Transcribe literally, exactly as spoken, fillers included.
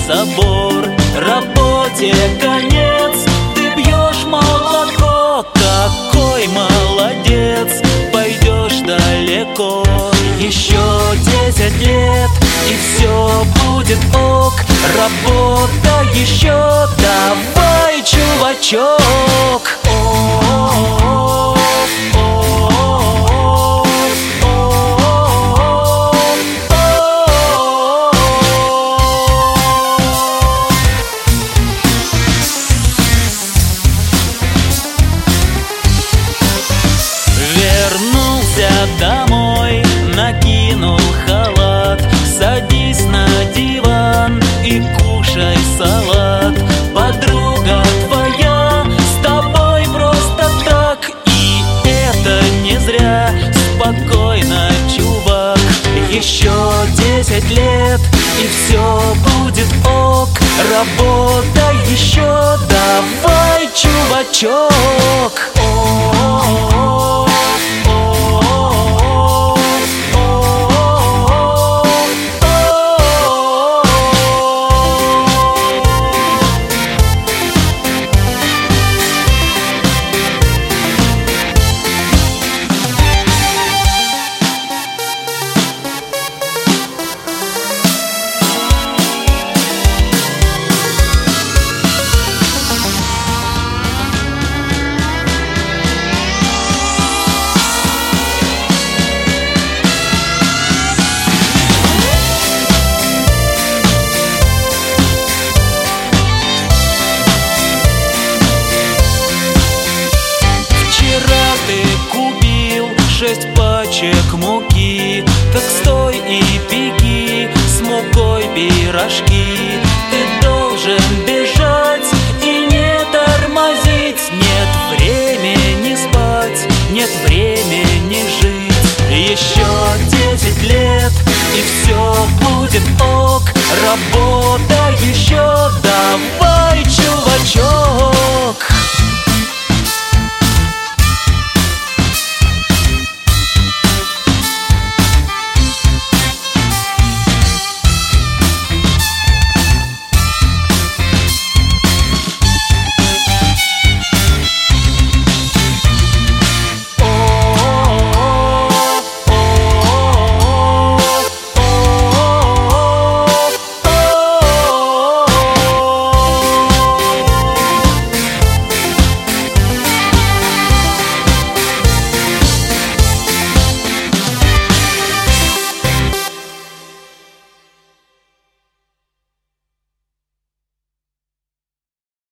забор. Работе конец, ты бьешь молоко. Какой молодец, пойдешь далеко. Еще десять лет, и все будет ок. Работа еще, давай, чувачок. О-о-о-о. Домой накинул халат, садись на диван и кушай салат. Подруга твоя с тобой просто так, и это не зря. Спокойно, чувак, еще десять лет, и все будет ок. Работа еще, давай, чувачок. О-о-о-о. Шесть пачек муки, так стой и пеки с мукой пирожки.